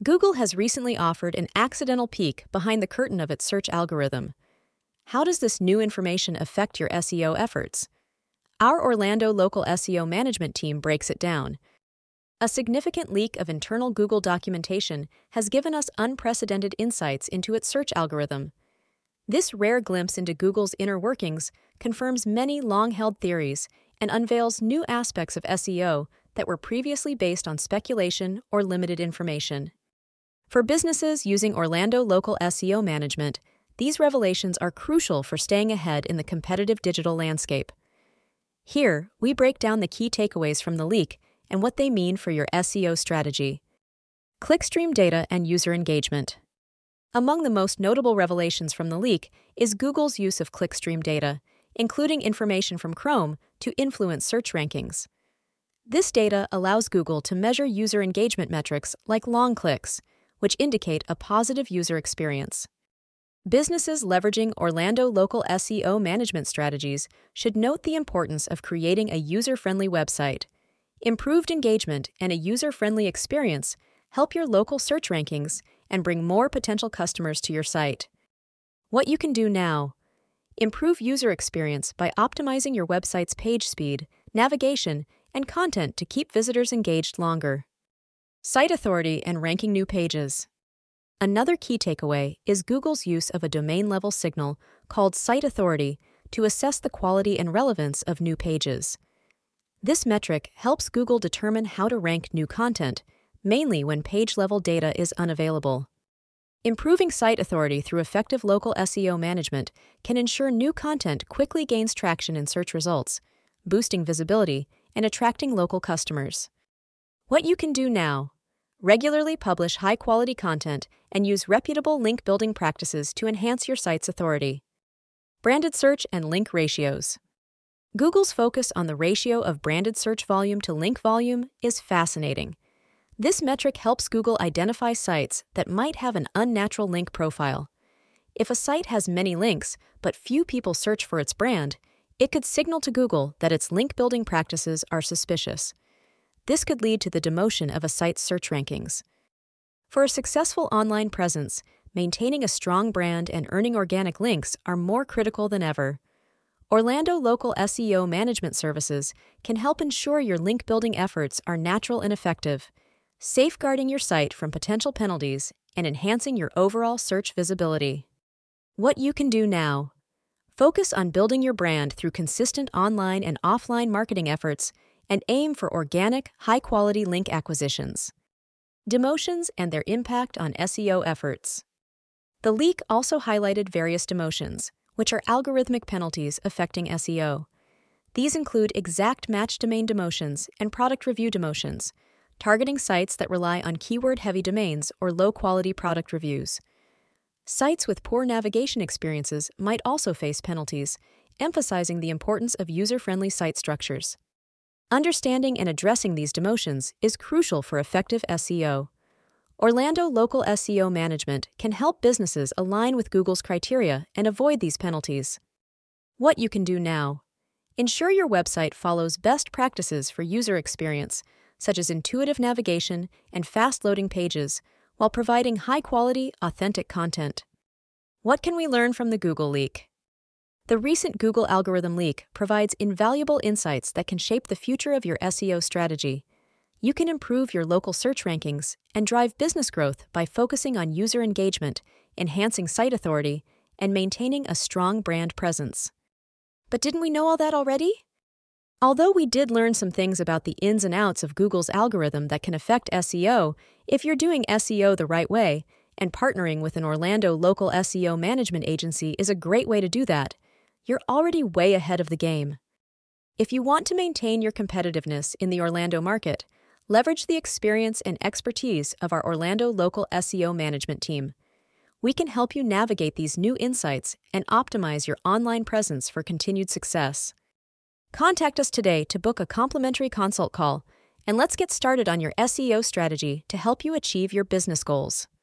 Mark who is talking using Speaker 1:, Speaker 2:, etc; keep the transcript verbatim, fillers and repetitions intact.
Speaker 1: Google has recently offered an accidental peek behind the curtain of its search algorithm. How does this new information affect your S E O efforts? Our Orlando local S E O management team breaks it down. A significant leak of internal Google documentation has given us unprecedented insights into its search algorithm. This rare glimpse into Google's inner workings confirms many long-held theories and unveils new aspects of S E O that were previously based on speculation or limited information. For businesses using Orlando local S E O management, these revelations are crucial for staying ahead in the competitive digital landscape. Here, we break down the key takeaways from the leak and what they mean for your S E O strategy. Clickstream data and user engagement. Among the most notable revelations from the leak is Google's use of clickstream data, including information from Chrome, to influence search rankings. This data allows Google to measure user engagement metrics like long clicks, which indicate a positive user experience. Businesses leveraging Orlando local S E O management strategies should note the importance of creating a user-friendly website. Improved engagement and a user-friendly experience help your local search rankings and bring more potential customers to your site. What you can do now: improve user experience by optimizing your website's page speed, navigation, and content to keep visitors engaged longer. Site authority and ranking new pages. Another key takeaway is Google's use of a domain-level signal called site authority to assess the quality and relevance of new pages. This metric helps Google determine how to rank new content, mainly when page-level data is unavailable. Improving site authority through effective local S E O management can ensure new content quickly gains traction in search results, boosting visibility and attracting local customers. What you can do now: regularly publish high-quality content and use reputable link-building practices to enhance your site's authority. Branded search and link ratios. Google's focus on the ratio of branded search volume to link volume is fascinating. This metric helps Google identify sites that might have an unnatural link profile. If a site has many links but few people search for its brand, it could signal to Google that its link-building practices are suspicious. This could lead to the demotion of a site's search rankings. For a successful online presence, maintaining a strong brand and earning organic links are more critical than ever. Orlando local S E O management services can help ensure your link-building efforts are natural and effective, safeguarding your site from potential penalties and enhancing your overall search visibility. What you can do now: focus on building your brand through consistent online and offline marketing efforts and aim for organic, high-quality link acquisitions. Demotions and their impact on S E O efforts. The leak also highlighted various demotions, which are algorithmic penalties affecting S E O. These include exact match domain demotions and product review demotions, targeting sites that rely on keyword-heavy domains or low-quality product reviews. Sites with poor navigation experiences might also face penalties, emphasizing the importance of user-friendly site structures. Understanding and addressing these demotions is crucial for effective S E O. Orlando local S E O management can help businesses align with Google's criteria and avoid these penalties. What you can do now: ensure your website follows best practices for user experience, such as intuitive navigation and fast-loading pages, while providing high-quality, authentic content. What can we learn from the Google leak? The recent Google algorithm leak provides invaluable insights that can shape the future of your S E O strategy. You can improve your local search rankings and drive business growth by focusing on user engagement, enhancing site authority, and maintaining a strong brand presence. But didn't we know all that already? Although we did learn some things about the ins and outs of Google's algorithm that can affect S E O, if you're doing S E O the right way, and partnering with an Orlando local S E O management agency is a great way to do that, you're already way ahead of the game. If you want to maintain your competitiveness in the Orlando market, leverage the experience and expertise of our Orlando local S E O management team. We can help you navigate these new insights and optimize your online presence for continued success. Contact us today to book a complimentary consult call, and let's get started on your S E O strategy to help you achieve your business goals.